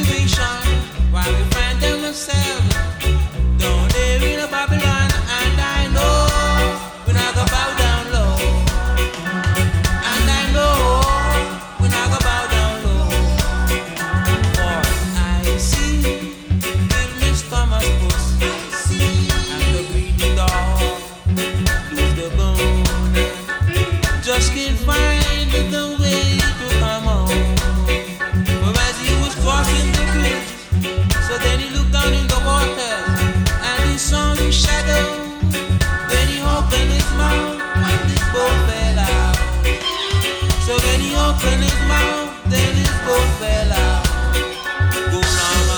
situation while we find ourselves down there in a Babylon, and I know we're not gonna bow down low, and I know we're not gonna bow down low. For I see Miss Thomas Puss and the greedy dog lose the bone, just can't find the way to come home. For as he was crossing the bridge, so then he looked down in the water and he saw the shadow. Then he opened his mouth and his boat fell out. So when he opened his mouth, then his boat fell out. Go mama.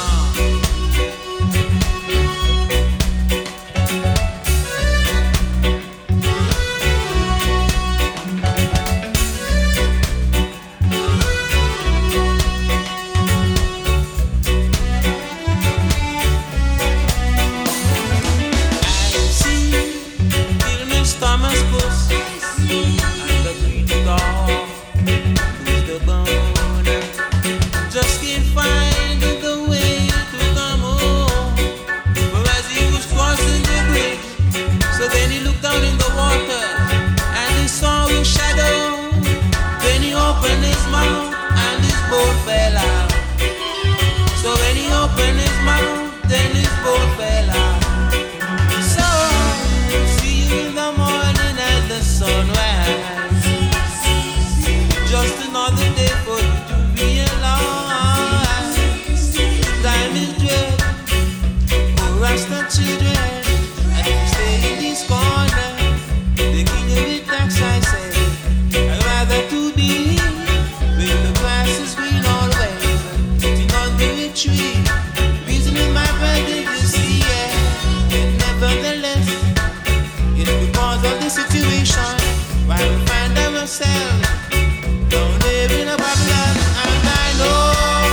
Thomas Puss and the greedy dog lose the bone, just can't find the way to come home. For as he was crossing the bridge, so then he looked down in the water and he saw a shadow. Then he opened his mouth and his boat fell out. So when he opened his mouth, then his boat fell out. So see you in the morning at the sunrise. Just another day for you to realize time is dread. Oh, Rasta children, and if you stay in this corner, they give you the tax. I say I'd rather to be with the grass is green always, sitting under a tree, reasoning my brother to see, yeah. And nevertheless, it's because of the situation why we find ourselves down there in a Babylon, and I know,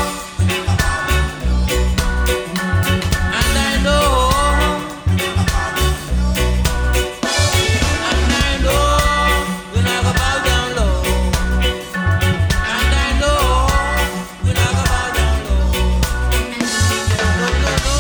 and I know, and I know we're not gonna bow down low, and I know we're not gonna bow down low. No, no, no.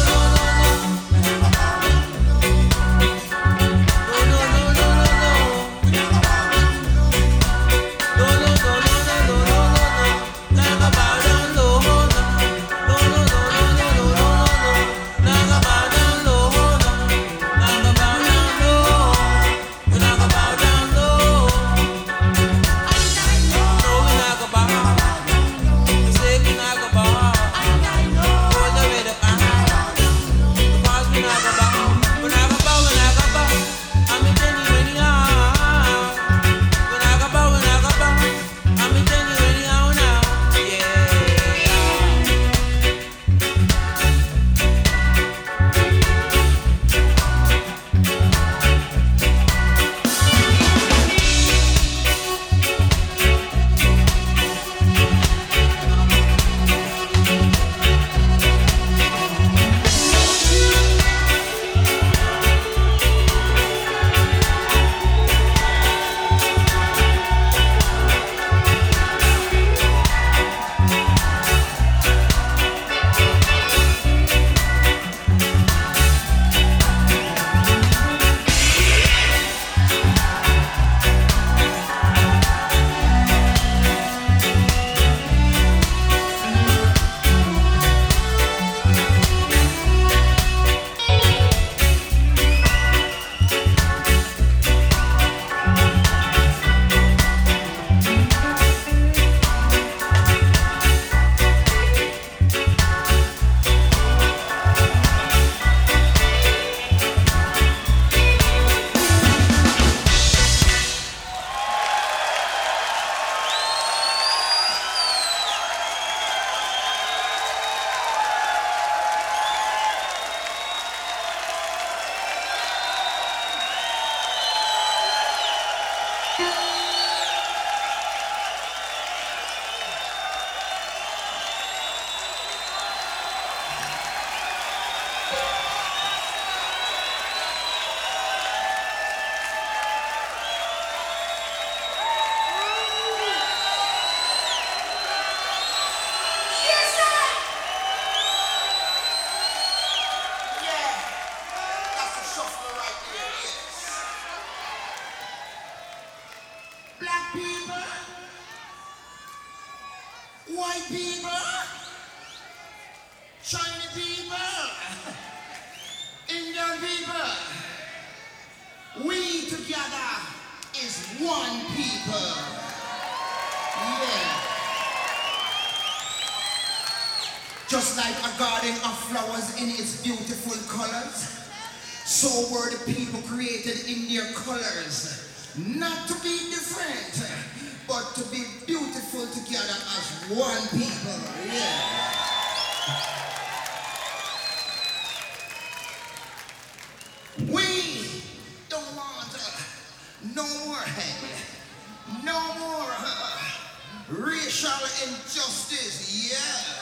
Chinese people, Indian people, we together is one people. Yeah. Just like a garden of flowers in its beautiful colors, so were the people created in their colors. Not to be different, but to be beautiful together as one people. Yeah. We don't want no more hate, no more racial injustice. Yeah.